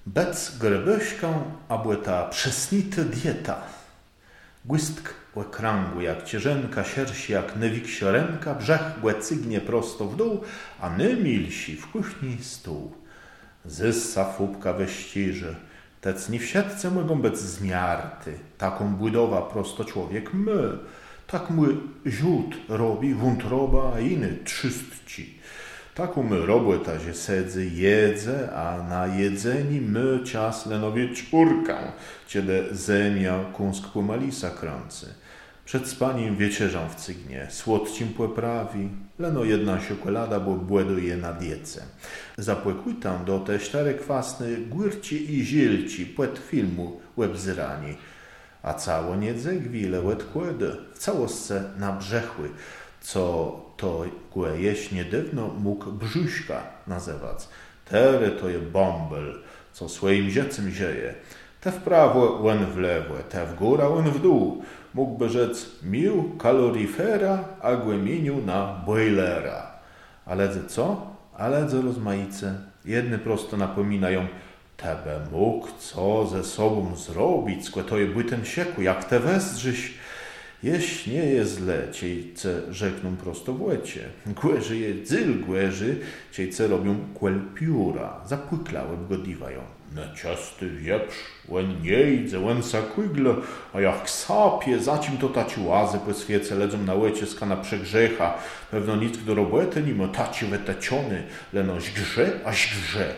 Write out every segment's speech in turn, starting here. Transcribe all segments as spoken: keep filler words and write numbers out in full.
Bec grebešką, aby ta przesnita dieta. Głystk łe krągły jak cierzenka, siersi jak newik siorenka, brzech łe cygnie prosto w dół, a my milsi w kuchni stół. Zyssa fubka we ściży, tec nie w siatce mogą być zmiarty, taką budowa prosto człowiek my. Tak mój ziód robi wątroba, a inny trzystci. Taką my robota, że sedzy jedzę, a na jedzeni my czas lenowie czurkę, kiedy zemia kąsk pomalisa krący. Przed spaniem wieczerzą w cygnie, słodcim płeprawi, leno jedna czekolada, bo błęduje na diece. Zapłekuj tam do te cztery kwasne górci i zielci, płet filmu łeb zrani. A cało niedze gwile łet kłedy, w całostce na brzechły, co to kłe jeść niedawno mógł brzuszka nazywać. Tery to je bąbel, co swoim dziecem zieje. Te w prawo, łen w lewo, te w górę, łen w dół. Mógłby rzec mił kalorifera, a głęmieniu na boilera. Ale co? Ale ze rozmaice. Jedne prosto napominają, tebe mógł co ze sobą zrobić, skłe to je byten sieku, jak te wezrzyś. Jeś nie jest źle, ciejce rzekną prosto w łecie. Głeży je dzyl głeży, ciejce robią kłel pióra, zapłyklałe godiwają. Na ciasty wieprz, łen nie idzie, łen sakwygle, a jak sapie, zacim to taci łazy po świece ledzą na łecie skana przegrzecha. Pewno nic do roboty nimo taci weteciony, lenoś grze, aś grze.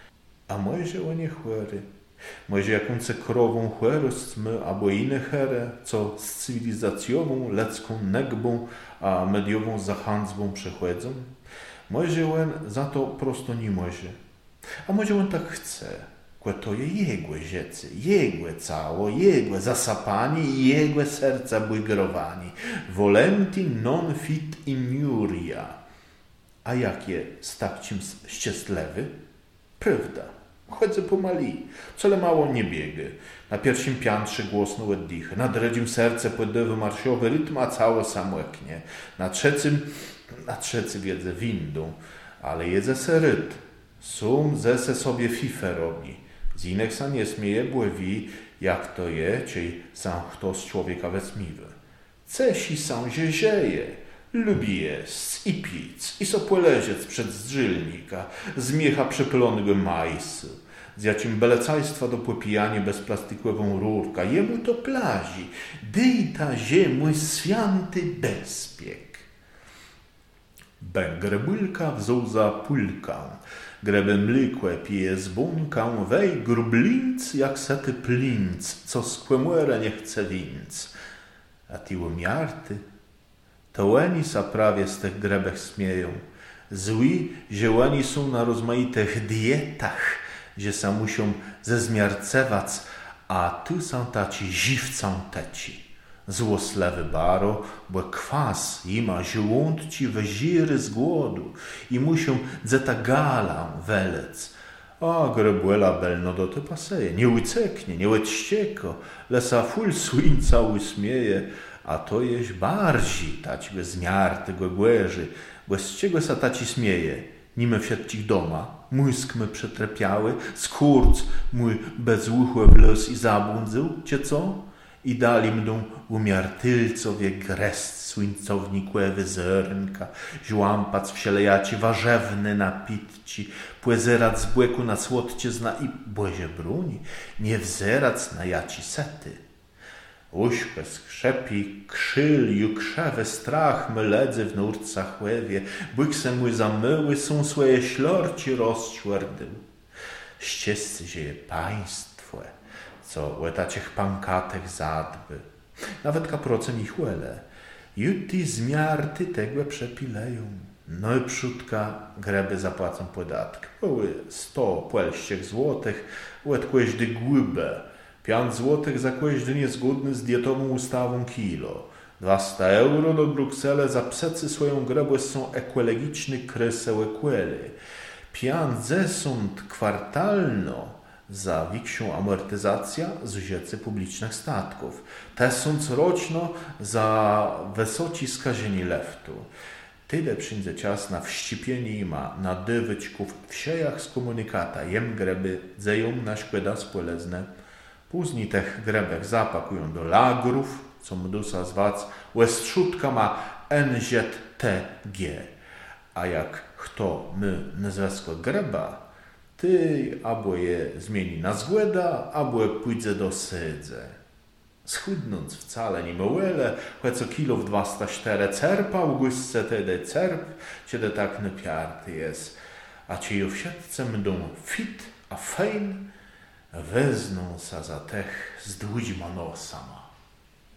A może łenie chwery. Może jakące krową chwerostmy, albo inne here, co z cywilizacjową, lecką negbą, a mediową zachandzbą przechodzą? Może łen za to prosto nie może. A może on tak chce, kłe to je jegłe ziecy, jegłe cało, jegłe zasapani i jegłe serca bujgrowani. Volenti non fit inuria. A jakie stakcim ściestlewy? Prawda. Chodzę pomali, wcale mało nie biegę. Na pierwszym piętrze głosno oddichy, na drugim serce poddywy marszowy rytm, a całe samotnie. Na trzecim, na trzecim wiedzę windą, ale jedzę se rytm. Sum zese sobie fifę robi. Z innych sa nie smieje bływi, jak to je, ciej sam kto z człowieka wesmiwy. Cesi sam się zieje. Lubi jest i pic, i sopłeleżec przed zdrzylnika, z miecha przepylonego majsu. Z jacim belecajstwa do popijania bez plastikową rurka, jemu to plazi, dyj ta ziemu święty bezpiek. Bę grebylka wzął za pulkę, grebe mlykłe pije z bunką, wej grublinc jak sety plinc, co z kłemuera nie chce winc. A ti łomiarty, to łeni sa prawie z tych grebech śmieją. Zły, że łeni są na rozmaitych dietach, że sa muszą zezmiarcewać, a tu są taci żywcą teci. Złoslewy baro, bo kwas ima żołądci weziry z głodu i muszą zeta gala welec. A grebłela belno do te paseje, nie ucieknie, nie łećścieko, lesa ful słońca usmieje, a to jeś bardziej tać bez miar tego głeży, bo z czego sa taci śmieje? Nime wsiadcich doma, mózg my przetrepiały, skurc mój bezłuchłe w los i zabłądzył, cie co? I dali mną umiar tylcowie grest słońcownikłewy zernka, żłampac wsielejaci warzewny napitci, płezerac z błeku na słodcie zna i błazie bruni, nie wzerac na jaci sety. Uśpę skrzepi, krzyl, jukrzewy strach my ledzy w nurcach łewie, bykse mój zamyły są swoje ślorci rozczwerdył. Ściescy zieje państwo, co łetacich pankatech zadby, nawet kaprocem ich łele, juti zmiarty tegłe przepileją. No i przódka greby zapłacą podatki. Były sto płelściech złotych, łetkłeś głybę. Pięć złotych za kłeś niezgodny z dietową ustawą kilo. Dwieście euro do Bruksele za psecy swoją grebę są ekologiczny kreseł ekwely. Pięć zesąd kwartalno za większą amortyzację z użycia publicznych statków. Tesąc roczno za wysoci skażeni leftu. Wtedy przyjdzie czas na wścipienie ima, na dywyćków w siejach z komunikata, jem greby, dzeją na szkoda spolezne. Później tych grebek zapakują do lagrów, co mdusa zwac, łestrzutka ma N Z T G. A jak kto my nazwisko greba, ty albo je zmieni na zgłeda, albo pójdzie do sydze. Schudnąc wcale nie mołele, choć co kilo w dwasta cztery cerpał, gusce tedy cerp, kiedy tak napiarty jest. A ci jo wsiadce będą fit a fejn, wezną sa za tech z dwójma nosama.